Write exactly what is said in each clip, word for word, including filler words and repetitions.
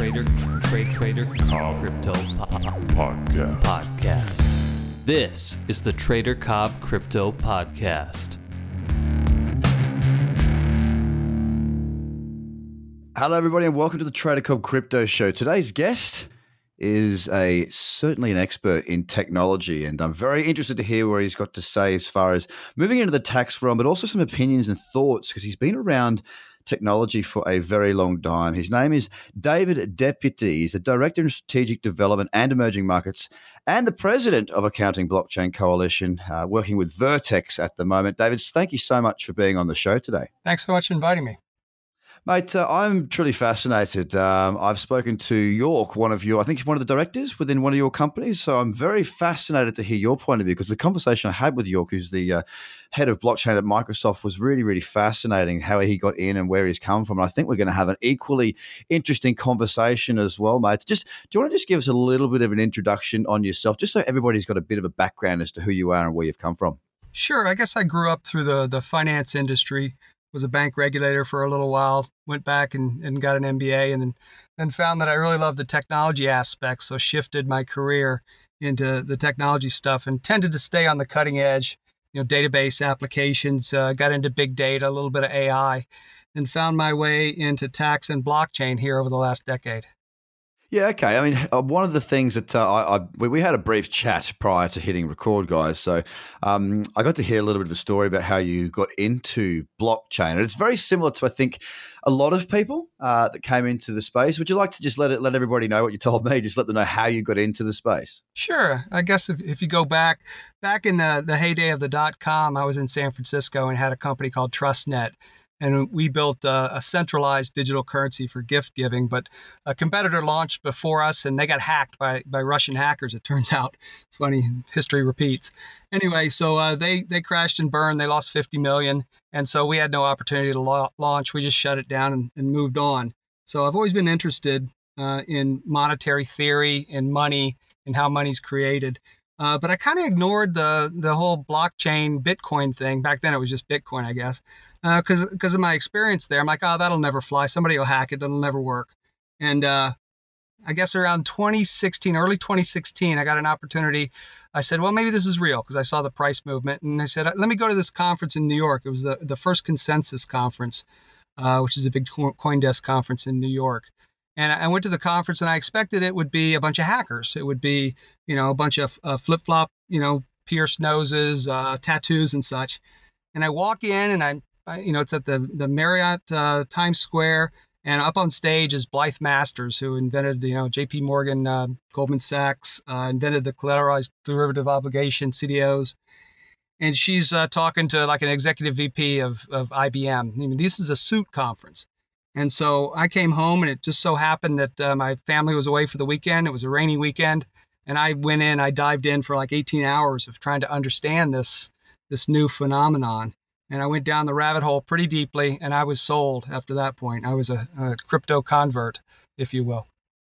Trader, tr- trade, trader, Cobb crypto po- Podcast. podcast. This is the Trader Cobb Crypto Podcast. Hello, everybody, and welcome to the Trader Cobb Crypto Show. Today's guest is a certainly an expert in technology, and I'm very interested to hear what he's got to say as far as moving into the tax realm, but also some opinions and thoughts because he's been around technology for a very long time. His name is David Deputy. He's the Director of Strategic Development and Emerging Markets and the President of Accounting Blockchain Coalition, uh, working with Vertex at the moment. David, thank you so much for being on the show today. Thanks so much for inviting me. Mate, uh, I'm truly fascinated. Um, I've spoken to York, one of your, I think he's one of the directors within one of your companies. So I'm very fascinated to hear your point of view because the conversation I had with York, who's the uh, head of blockchain at Microsoft, was really, really fascinating how he got in and where he's come from. And I think we're going to have an equally interesting conversation as well, mate. Just, do you want to just give us a little bit of an introduction on yourself, just so everybody's got a bit of a background as to who you are and where you've come from? Sure. I guess I grew up through the, the finance industry, was a bank regulator for a little while, went back and, and got an M B A, and then, then found that I really loved the technology aspects, so shifted my career into the technology stuff and tended to stay on the cutting edge, you know, database applications, uh, got into big data, a little bit of A I, and found my way into tax and blockchain here over the last decade. Yeah, okay. I mean, uh, one of the things that uh, I, I we, we had a brief chat prior to hitting record, guys. So um, I got to hear a little bit of a story about how you got into blockchain, and it's very similar to, I think, a lot of people uh, that came into the space. Would you like to just let it let everybody know what you told me? Just let them know how you got into the space. Sure. I guess if, if you go back back in the the heyday of the dot com, I was in San Francisco and had a company called TrustNet. And we built a, a centralized digital currency for gift giving, but a competitor launched before us and they got hacked by, by Russian hackers, it turns out. Funny, history repeats. Anyway, so uh, they, they crashed and burned. They lost fifty million. And so we had no opportunity to la- launch. We just shut it down and, and moved on. So I've always been interested uh, in monetary theory and money and how money's created. Uh, but I kind of ignored the the whole blockchain Bitcoin thing. Back then it was just Bitcoin, I guess, because uh, because of my experience there. I'm like, oh, that'll never fly. Somebody will hack it. It'll never work. And uh, I guess around twenty sixteen, early twenty sixteen, I got an opportunity. I said, well, maybe this is real because I saw the price movement. And I said, let me go to this conference in New York. It was the, the first Consensus conference, uh, which is a big CoinDesk conference in New York. And I went to the conference and I expected it would be a bunch of hackers. It would be, you know, a bunch of uh, flip-flop, you know, pierced noses, uh, tattoos and such. And I walk in and I, I you know, it's at the, the Marriott uh, Times Square. And up on stage is Blythe Masters, who invented, you know, J P Morgan, uh, Goldman Sachs, uh, invented the collateralized derivative obligation, C D Os. And she's uh, talking to like an executive V P of, of I B M. I mean, this is a suit conference. And so I came home and it just so happened that uh, my family was away for the weekend. It was a rainy weekend. And I went in, I dived in for like eighteen hours of trying to understand this, this new phenomenon. And I went down the rabbit hole pretty deeply and I was sold after that point. I was a, a crypto convert, if you will.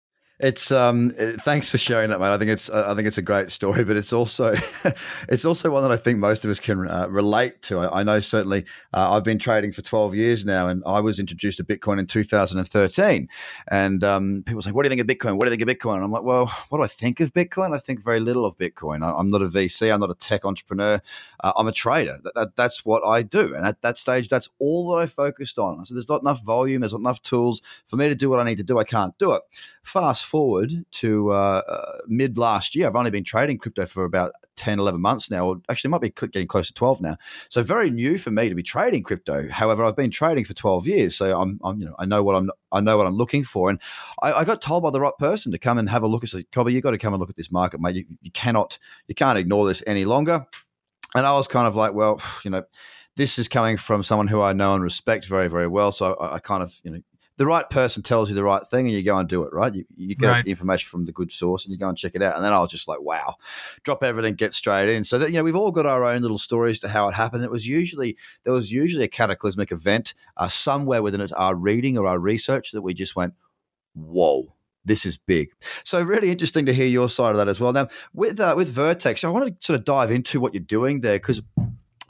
It's um. Thanks for sharing that, mate. I think it's I think it's a great story, but it's also it's also one that I think most of us can uh, relate to. I, I know certainly uh, I've been trading for twelve years now, and I was introduced to Bitcoin in two thousand thirteen. And um, people say, "What do you think of Bitcoin? What do you think of Bitcoin?" And I'm like, "Well, what do I think of Bitcoin? I think very little of Bitcoin. I, I'm not a V C. I'm not a tech entrepreneur. Uh, I'm a trader. That, that, that's what I do. And at that stage, that's all that I focused on. So there's not enough volume. There's not enough tools for me to do what I need to do. I can't do it." Fast forward to uh, uh, mid last year, I've only been trading crypto for about ten, eleven months now, or actually it might be getting close to twelve now. So very new for me to be trading crypto. However, I've been trading for twelve years. So I'm, I'm you know, I know what I'm, I know what I'm looking for. And I, I got told by the right person to come and have a look. I said, Cobby, you got to come and look at this market, mate. You, you cannot, you can't ignore this any longer. And I was kind of like, well, you know, this is coming from someone who I know and respect very, very well. So I, I kind of, you know, the right person tells you the right thing and you go and do it, right? You, you get right. information from the good source and you go and check it out. And then I was just like, wow, drop everything, get straight in. So that, you know, we've all got our own little stories to how it happened. It was usually, there was usually a cataclysmic event uh, somewhere within it, our reading or our research that we just went, whoa, this is big. So really interesting to hear your side of that as well. Now with, uh, with Vertex, I want to sort of dive into what you're doing there because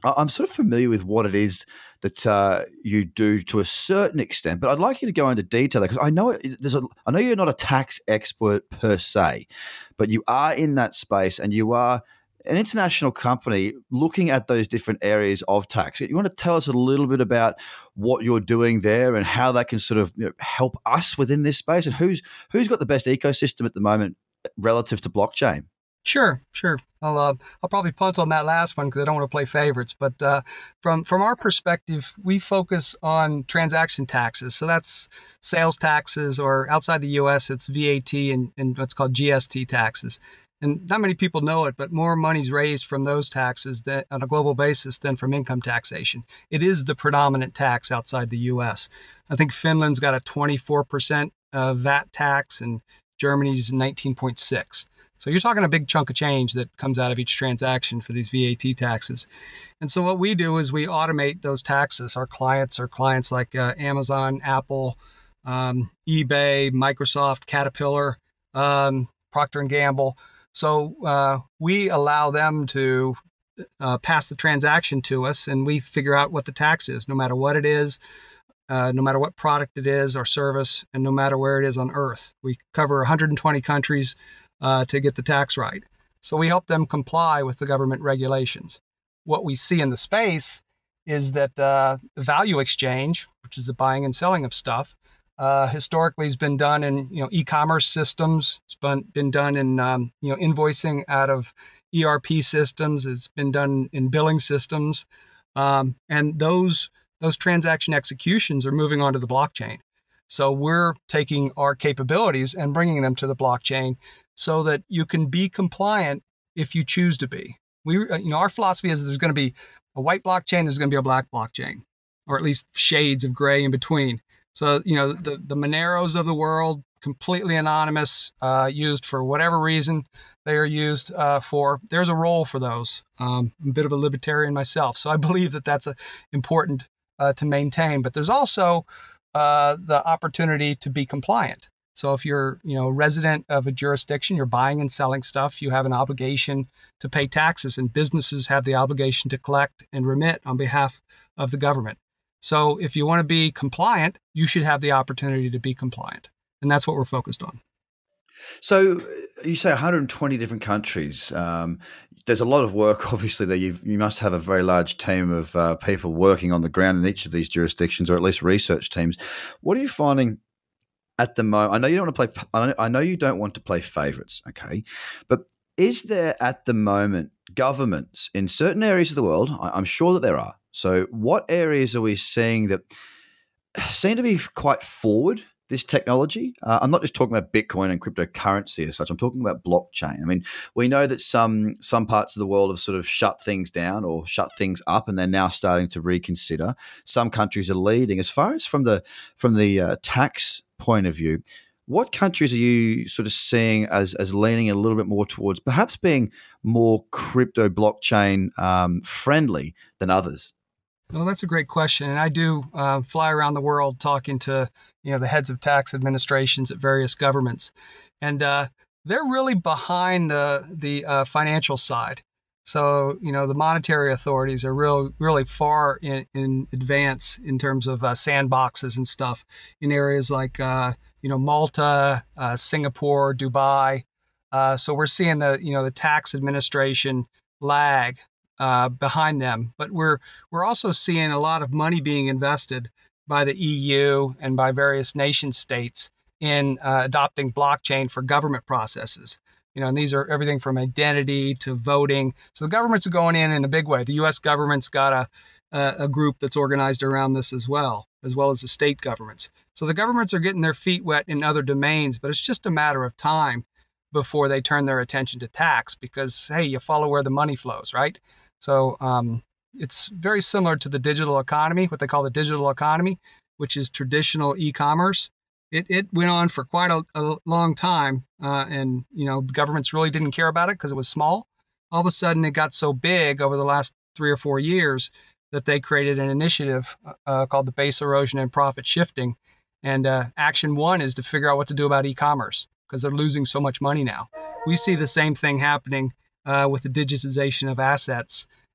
I- I'm sort of familiar with what it is that uh, you do to a certain extent, but I'd like you to go into detail because I know it, there's a. I know you're not a tax expert per se, but you are in that space and you are an international company looking at those different areas of tax. You want to tell us a little bit about what you're doing there and how that can sort of you know, help us within this space, and who's who's got the best ecosystem at the moment relative to blockchain? Sure, sure. I'll uh, I'll probably punt on that last one because I don't want to play favorites. But uh, from from our perspective, we focus on transaction taxes. So that's sales taxes, or outside the U S, it's V A T and, and what's called G S T taxes. And not many people know it, but more money's raised from those taxes that, on a global basis than from income taxation. It is the predominant tax outside the U S. I think Finland's got a twenty-four percent uh, V A T tax, and Germany's nineteen point six. So you're talking a big chunk of change that comes out of each transaction for these V A T taxes. And so what we do is we automate those taxes. Our clients are clients like uh, Amazon, Apple, um, eBay, Microsoft, Caterpillar, um, Procter and Gamble. So uh, we allow them to uh, pass the transaction to us, and we figure out what the tax is, no matter what it is, uh, no matter what product it is or service, and no matter where it is on Earth. We cover one hundred twenty countries uh, to get the tax right. So we help them comply with the government regulations. What we see in the space is that uh, the value exchange, which is the buying and selling of stuff, Uh, historically has been done in you know e-commerce systems. It's been been done in um, you know invoicing out of E R P systems. It's been done in billing systems, um, and those those transaction executions are moving onto the blockchain. So we're taking our capabilities and bringing them to the blockchain so that you can be compliant if you choose to be. We you know our philosophy is there's going to be a white blockchain, there's going to be a black blockchain, or at least shades of gray in between. So, you know, the, the Moneros of the world, completely anonymous, uh, used for whatever reason they are used uh, for. There's a role for those. Um, I'm a bit of a libertarian myself, so I believe that that's a, important uh, to maintain. But there's also uh, the opportunity to be compliant. So if you're, you know, a resident of a jurisdiction, you're buying and selling stuff, you have an obligation to pay taxes, and businesses have the obligation to collect and remit on behalf of the government. So if you want to be compliant, you should have the opportunity to be compliant. And that's what we're focused on. So you say one hundred twenty different countries. Um, there's a lot of work, obviously, that you've, you must have a very large team of uh, people working on the ground in each of these jurisdictions, or at least research teams. What are you finding at the moment? I know you don't want to play. I know, I know you don't want to play favorites, okay? But is there at the moment governments in certain areas of the world? I, I'm sure that there are. So what areas are we seeing that seem to be quite forward, this technology? Uh, I'm not just talking about Bitcoin and cryptocurrency as such. I'm talking about blockchain. I mean, we know that some some parts of the world have sort of shut things down or shut things up, and they're now starting to reconsider. Some countries are leading. As far as from the from the uh, tax point of view, what countries are you sort of seeing as as leaning a little bit more towards perhaps being more crypto blockchain um, friendly than others? Well, that's a great question. And I do uh, fly around the world talking to, you know, the heads of tax administrations at various governments. And uh, they're really behind the, the uh, financial side. So, you know, the monetary authorities are real, really far in, in advance in terms of uh, sandboxes and stuff in areas like, uh, you know, Malta, uh, Singapore, Dubai. Uh, so we're seeing the, you know, the tax administration lag Uh, behind them, but we're we're also seeing a lot of money being invested by the E U and by various nation states in uh, adopting blockchain for government processes. You know, and these are everything from identity to voting. So the governments are going in in a big way. The U S government's got a a, a group that's organized around this as well, as well as the state governments. So the governments are getting their feet wet in other domains, but it's just a matter of time before they turn their attention to tax because, hey, you follow where the money flows, right? So um, it's very similar to the digital economy, what they call the digital economy, which is traditional e-commerce. It it went on for quite a, a long time, uh, and you know the governments really didn't care about it because it was small. All of a sudden, it got so big over the last three or four years that they created an initiative uh, called the Base Erosion and Profit Shifting. And uh, action one is to figure out what to do about e-commerce because they're losing so much money now. We see the same thing happening Uh, with the digitization of assets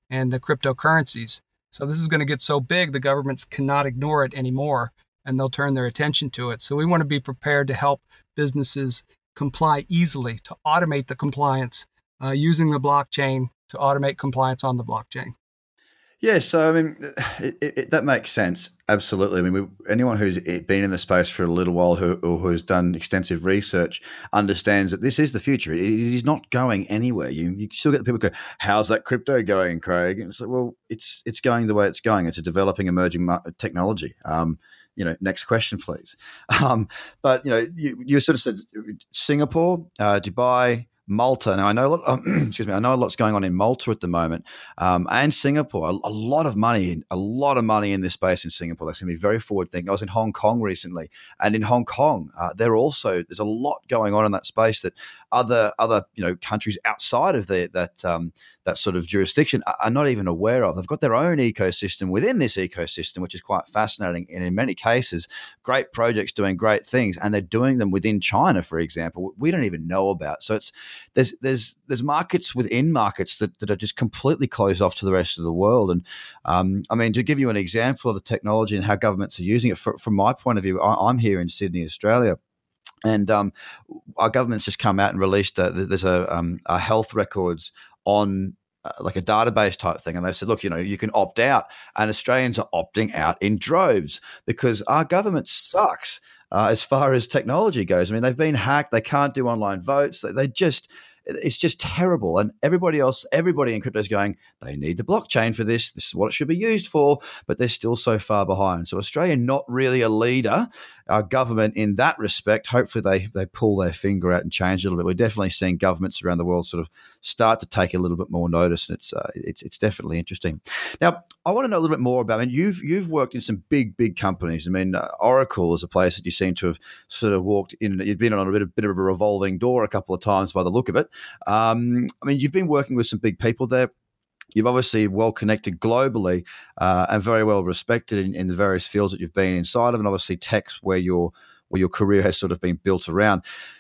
and the cryptocurrencies. So this is going to get so big, the governments cannot ignore it anymore, and they'll turn their attention to it. So we want to be prepared to help businesses comply easily, to automate the compliance uh, using the blockchain to automate compliance on the blockchain. Yeah, so I mean, it, it, that makes sense. Absolutely. I mean, we, anyone who's been in the space for a little while who, or who has done extensive research understands that this is the future. It, it is not going anywhere. You you still get the people go, "How's that crypto going, Craig?" And it's like, well, it's it's going the way it's going. It's a developing, emerging technology. Um, you know, next question, please. Um, but you know, you, you sort of said Singapore, uh, Dubai, Malta. Now I know a lot. Um, excuse me. I know a lot's going on in Malta at the moment, um, and Singapore. A, a lot of money, a lot of money in this space in Singapore. That's going to be very forward thinking. I was in Hong Kong recently, and in Hong Kong, uh, there also there's a lot going on in that space that other other you know countries outside of the, that um, that sort of jurisdiction are, are not even aware of. They've got their own ecosystem within this ecosystem, which is quite fascinating. And in many cases, great projects doing great things, and they're doing them within China, for example. We don't even know about. So it's There's there's there's markets within markets that, that are just completely closed off to the rest of the world. And um, I mean, to give you an example of the technology and how governments are using it, for, from my point of view, I, I'm here in Sydney, Australia. And um, our government's just come out and released a, there's a, um, a health records on uh, like a database type thing. And they said, look, you know, you can opt out. And Australians are opting out in droves because our government sucks. Uh, as far as technology goes. I mean, they've been hacked. They can't do online votes. They, they just, it's just terrible. And everybody else, everybody in crypto is going, they need the blockchain for this. This is what it should be used for, but they're still so far behind. So Australia, not really a leader, our government in that respect. Hopefully they they pull their finger out and change a little bit. We're definitely seeing governments around the world sort of start to take a little bit more notice, and it's uh, it's it's definitely interesting. Now, I want to know a little bit more about. I mean, you've you've worked in some big big companies. I mean, uh, Oracle is a place that you seem to have sort of walked in. You've been on a bit of, bit of a revolving door a couple of times by the look of it. Um, I mean, you've been working with some big people there. You've obviously well connected globally uh, and very well respected in, in the various fields that you've been inside of, and obviously tech's where your where your career has sort of been built around.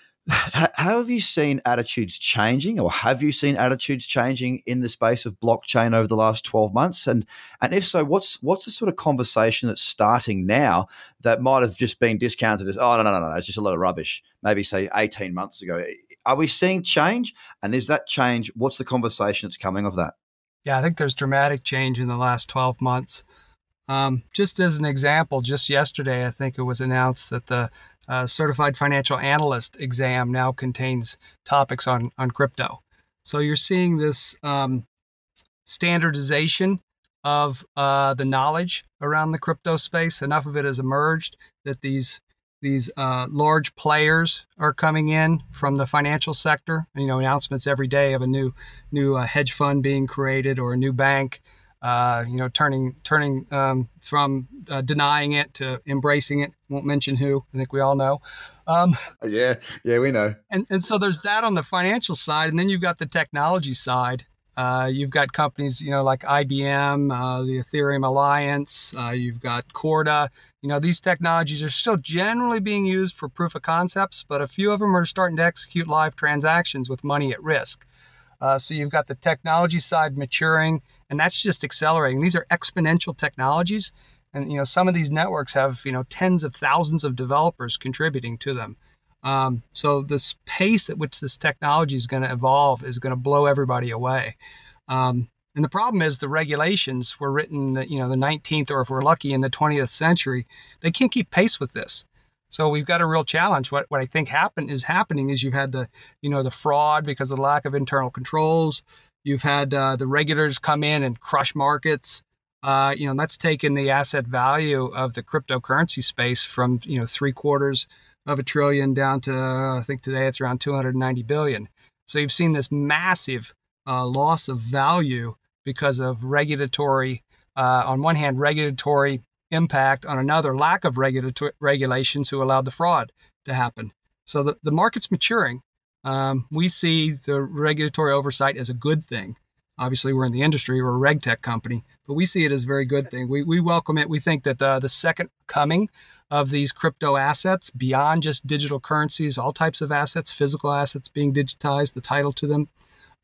How have you seen attitudes changing, or have you seen attitudes changing in the space of blockchain over the last twelve months? And and if so, what's what's the sort of conversation that's starting now that might have just been discounted as, oh, no, no, no, no, it's just a lot of rubbish, maybe say eighteen months ago? Are we seeing change? And is that change, what's the conversation that's coming of that? Yeah, I think there's dramatic change in the last twelve months. Um, just as an example, just yesterday, I think it was announced that the uh, Certified Financial Analyst exam now contains topics on, on crypto. So you're seeing this um, standardization of uh, the knowledge around the crypto space. Enough of it has emerged that these these uh, large players are coming in from the financial sector. You know, announcements every day of a new new uh, hedge fund being created or a new bank. Uh, you know, turning turning um, from uh, denying it to embracing it. Won't mention who. I think we all know. Um, yeah, yeah, we know. And and so there's that on the financial side, and then you've got the technology side. Uh, you've got companies, you know, like I B M, uh, the Ethereum Alliance. Uh, you've got Corda. You know, these technologies are still generally being used for proof of concepts, but a few of them are starting to execute live transactions with money at risk. Uh, so you've got the technology side maturing, and that's just accelerating. These are exponential technologies, and you know some of these networks have you know tens of thousands of developers contributing to them. Um, so the pace at which this technology is going to evolve is going to blow everybody away. Um, and the problem is the regulations were written, that, you know, the nineteenth, or if we're lucky, in the twentieth century. They can't keep pace with this. So we've got a real challenge. What what I think happen is happening is you've had the, you know, the fraud because of the lack of internal controls. You've had uh, the regulators come in and crush markets. Uh, you know, that's taken the asset value of the cryptocurrency space from, you know, three quarters of a trillion down to, uh, I think today it's around two hundred ninety billion. So you've seen this massive uh, loss of value because of regulatory, uh, on one hand, regulatory impact, on another, lack of regulatory regulations who allowed the fraud to happen. So the, the market's maturing. Um, we see the regulatory oversight as a good thing. Obviously, we're in the industry, we're a reg tech company, but we see it as a very good thing. We we welcome it. We think that the, the second coming of these crypto assets, beyond just digital currencies, all types of assets, physical assets being digitized, the title to them,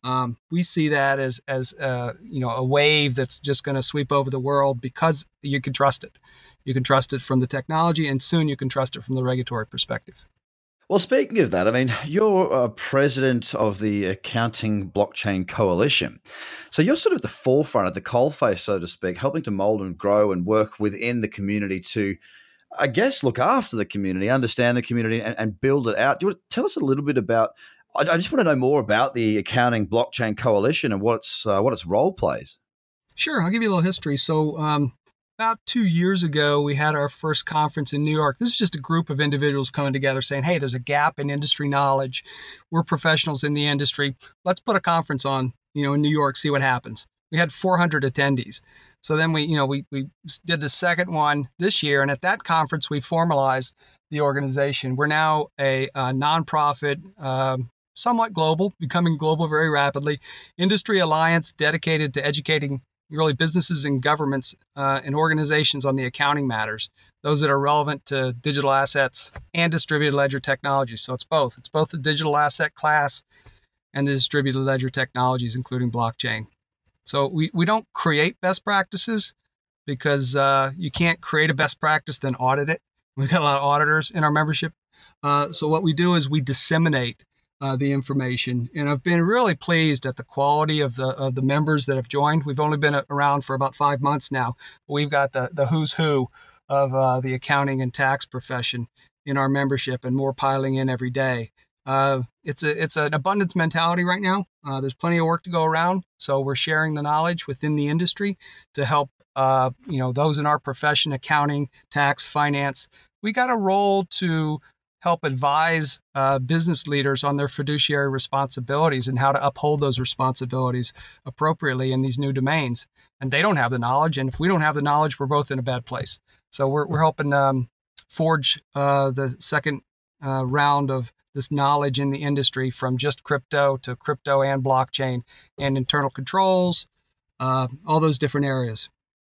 Um, we see that as as uh, you know a wave that's just going to sweep over the world because you can trust it. You can trust it from the technology, and soon you can trust it from the regulatory perspective. Well, speaking of that, I mean, you're uh, president of the Accounting Blockchain Coalition. So you're sort of at the forefront, at the coalface, so to speak, helping to mold and grow and work within the community to, I guess, look after the community, understand the community, and, and build it out. Do you want to tell us a little bit about, I, I just want to know more about the Accounting Blockchain Coalition and what its, uh, what its role plays. Sure, I'll give you a little history. So um, about two years ago, we had our first conference in New York. This is just a group of individuals coming together saying, hey, there's a gap in industry knowledge. We're professionals in the industry. Let's put a conference on, you know, in New York, see what happens. We had four hundred attendees. So then we, you know, we, we did the second one this year. And at that conference, we formalized the organization. We're now a, a nonprofit, um, somewhat global, becoming global very rapidly, industry alliance dedicated to educating really businesses and governments uh, and organizations on the accounting matters, those that are relevant to digital assets and distributed ledger technologies. So it's both. It's both the digital asset class and the distributed ledger technologies, including blockchain. So we, we don't create best practices because uh, you can't create a best practice, then audit it. We've got a lot of auditors in our membership. Uh, so what we do is we disseminate Uh, the information. And I've been really pleased at the quality of the of the members that have joined. We've only been around for about five months now. We've got the, the who's who of uh, the accounting and tax profession in our membership, and more piling in every day. Uh, it's a it's an abundance mentality right now. Uh, there's plenty of work to go around. So we're sharing the knowledge within the industry to help uh, you know those in our profession, accounting, tax, finance. We got a role to help advise uh, business leaders on their fiduciary responsibilities and how to uphold those responsibilities appropriately in these new domains. And they don't have the knowledge. And if we don't have the knowledge, we're both in a bad place. So we're, we're helping um, forge uh, the second uh, round of this knowledge in the industry, from just crypto to crypto and blockchain and internal controls, uh, all those different areas.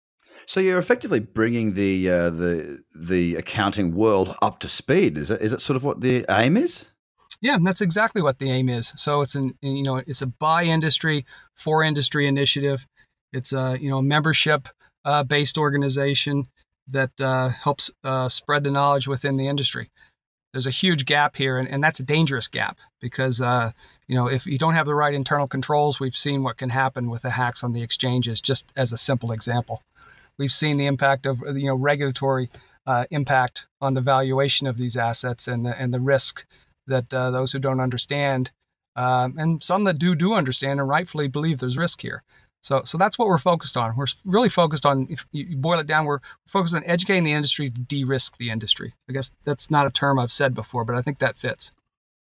So you're effectively bringing the uh, the the accounting world up to speed. Is that is that sort of what the aim is? Yeah, that's exactly what the aim is. So it's an you know it's a by industry for industry initiative. It's a you know membership uh, based organization that uh, helps uh, spread the knowledge within the industry. There's a huge gap here, and, and that's a dangerous gap because uh, you know if you don't have the right internal controls, we've seen what can happen with the hacks on the exchanges. Just as a simple example. We've seen the impact of you know regulatory uh, impact on the valuation of these assets and the, and the risk that uh, those who don't understand um, and some that do do understand and rightfully believe there's risk here. So so that's what we're focused on. We're really focused on, if you boil it down, we're focused on educating the industry to de-risk the industry. I guess that's not a term I've said before, but I think that fits.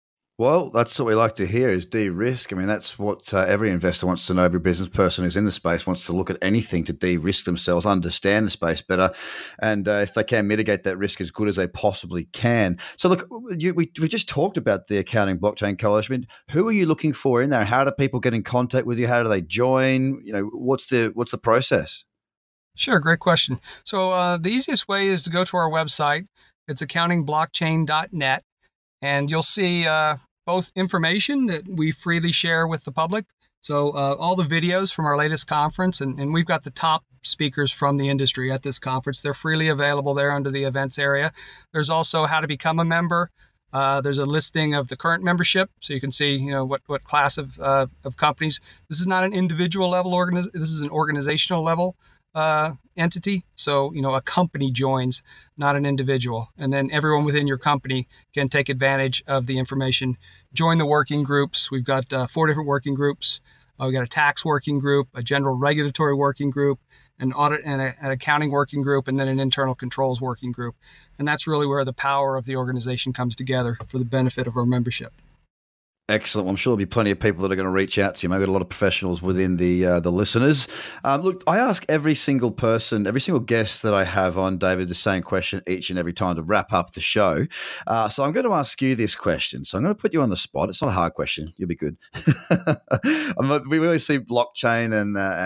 Well, that's what we like to hear is de-risk. I mean, that's what uh, every investor wants to know. Every business person who's in the space wants to look at anything to de-risk themselves, understand the space better, and uh, if they can mitigate that risk as good as they possibly can. So look, you, we, we just talked about the Accounting Blockchain Coalition. I mean, who are you looking for in there? How do people get in contact with you? How do they join? You know, what's the what's the process? Sure, great question. So uh, the easiest way is to go to our website. It's accounting blockchain dot net, and you'll see uh, both information that we freely share with the public. So uh, all the videos from our latest conference, and, and we've got the top speakers from the industry at this conference. They're freely available there under the events area. There's also how to become a member. Uh, there's a listing of the current membership, so you can see, you know, what what class of uh, of companies. This is not an individual level organiz- This is an organizational level uh, entity. So, you know, a company joins, not an individual. And then everyone within your company can take advantage of the information. Join the working groups. We've got uh, four different working groups. Uh, we've got a tax working group, a general regulatory working group, an audit and a, an accounting working group, and then an internal controls working group. And that's really where the power of the organization comes together for the benefit of our membership. Excellent. Well, I'm sure there'll be plenty of people that are going to reach out to you. Maybe a lot of professionals within the uh, the listeners. Um, look, I ask every single person, every single guest that I have on, David, the same question each and every time to wrap up the show. Uh, so I'm going to ask you this question. So I'm going to put you on the spot. It's not a hard question. You'll be good. We always see blockchain and uh, and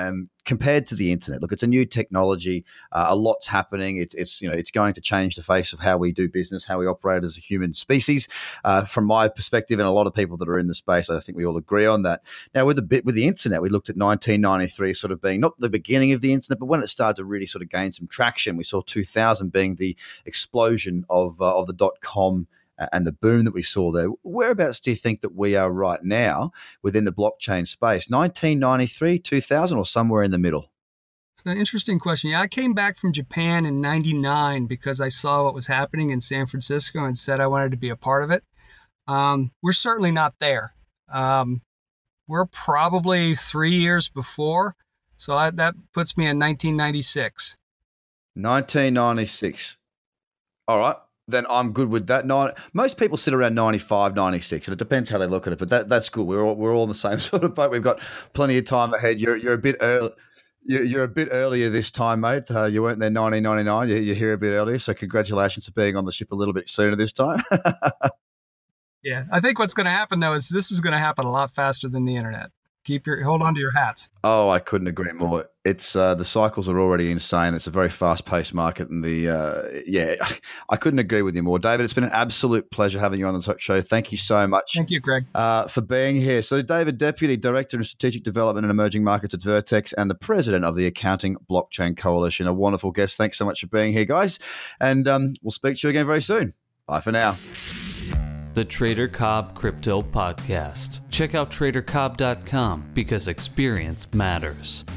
compared to the internet, look, it's a new technology. Uh, a lot's happening. It's, it's, you know, it's going to change the face of how we do business, how we operate as a human species. Uh, from my perspective, and a lot of people that are in the space, I think we all agree on that. Now, with the bit with the internet, we looked at nineteen ninety-three sort of being not the beginning of the internet, but when it started to really sort of gain some traction. We saw two thousand being the explosion of uh, of the dot com and the boom that we saw there. Whereabouts do you think that we are right now within the blockchain space? nineteen ninety-three, two thousand, or somewhere in the middle? It's an interesting question. Yeah, I came back from Japan in ninety-nine because I saw what was happening in San Francisco and said I wanted to be a part of it. Um, we're certainly not there. Um, we're probably three years before. So I, that puts me in nineteen ninety-six. nineteen ninety-six. All right. Then I'm good with that. Nine, most people sit around ninety-five, ninety-six, and it depends how they look at it. But that that's good. We're all, we're all in the same sort of boat. We've got plenty of time ahead. You're you're a bit early. You're, you're a bit earlier this time, mate. Uh, you weren't there nineteen ninety-nine. You, you're here a bit earlier. So congratulations for being on the ship a little bit sooner this time. Yeah, I think what's going to happen though is this is going to happen a lot faster than the internet. Keep your hold on to your hats. Oh, I couldn't agree more. It's uh, the cycles are already insane. It's a very fast-paced market, and the uh, yeah, I couldn't agree with you more, David. It's been an absolute pleasure having you on the show. Thank you so much. Thank you, Greg, uh, for being here. So, David, Deputy Director of Strategic Development and Emerging Markets at Vertex, and the President of the Accounting Blockchain Coalition. A wonderful guest. Thanks so much for being here, guys, and um, we'll speak to you again very soon. Bye for now. The Trader Cobb Crypto Podcast. Check out trader cobb dot com because experience matters.